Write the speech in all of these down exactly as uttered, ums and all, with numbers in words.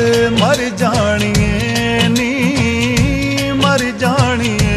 हाय मर जानिए नी मर जानिए,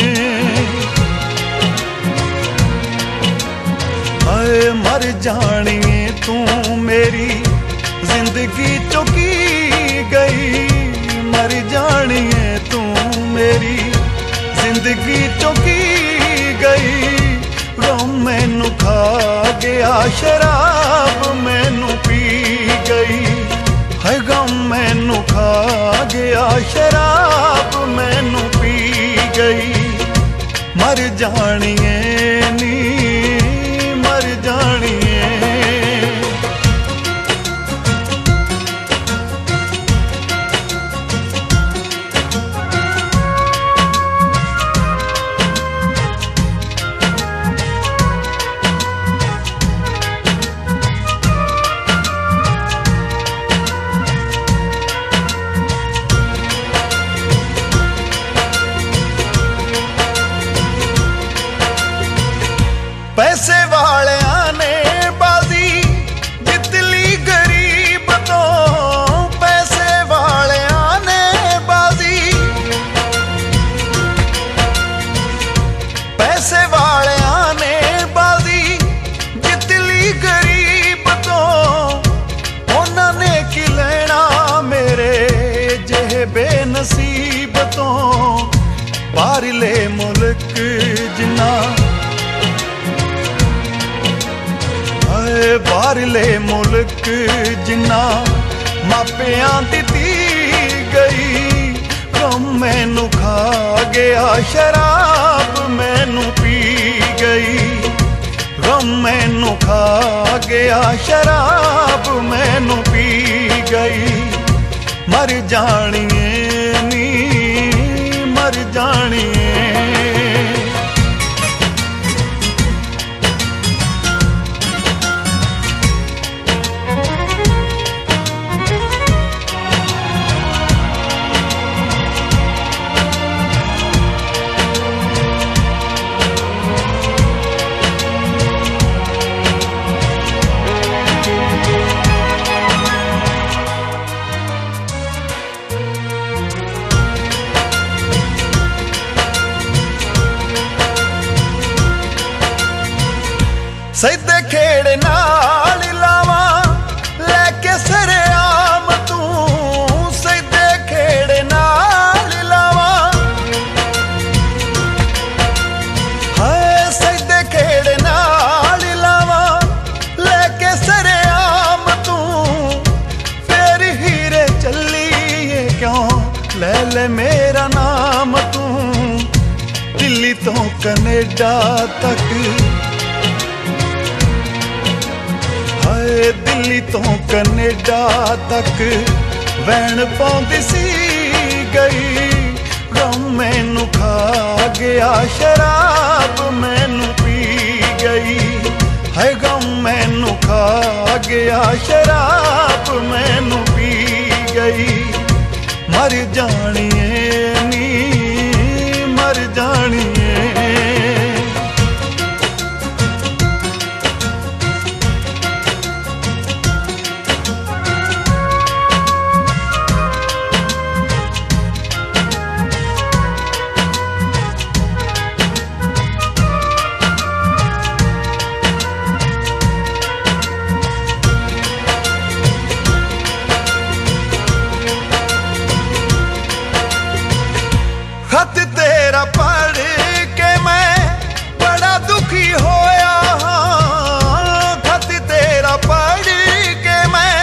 हाय मर जानिए तू मेरी जिंदगी चुकी गई। मर जानिए तू मेरी जिंदगी चुकी गई। गम मैनू खा गया शराब मैनू पी गई। है गम मैनू खा गया शराब मैनू पी गई। मर जानिए नी मर जानिए। पैसे वालियां ने बाजी जित ली गरीब तो। पैसे वालियां ने बाजी, पैसे वालियां ने बाजी जित ली गरीब तो। उन्होंने की लेना मेरे जेहे बेनसीब तो। बाहरले मुल्क जिन्ना बाहरले मुल्क जिन्ना मापियां दिती गई। गम मैनू खा गया शराब मैनू पी गई। गम मैनू खा गया शराब मैनू पी गई। मर जानिए नी मर जानिए। सैदे खेड़े नाल लावा लैके सरेआम तू। सैदे खेड़े नाल लावा, हाय सैदे खेड़े नाल लावा लैके सरेआम तू। फिर हीरे चलिए क्यों ले ले मेरा नाम तू। दिल्ली तो कनेडा तक, दिल्ली तो कनेडा तक वैन पौंदी सी गई। गम मैनू खा गया शराब मैनू पी गई। है गम मैनू खा गया शराब मैनू पी गई। मर जानिए नी मर जानिए। खत तेरा पढ़ के मैं बड़ा दुखी होया हाँ। खत तेरा पढ़ के मैं,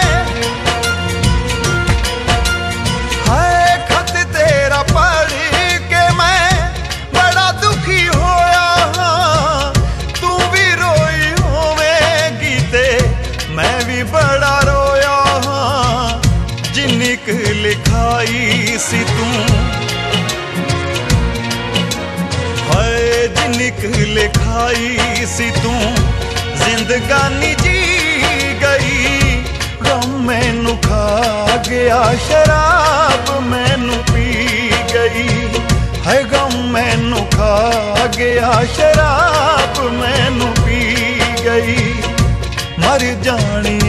हाय खत तेरा पढ़ के मैं बड़ा दुखी होया हाँ। तू भी रोई होवेगी ते मैं भी बड़ा रोया हाँ। जिन्निक लिखाई सी तू, जिन्निक लिखाई सी तू जिंदगानी जी गई। गम मैनू खा गया शराब मैनू पी गई। है गम मैनू खा गया शराब मैनू पी गई। मर जानी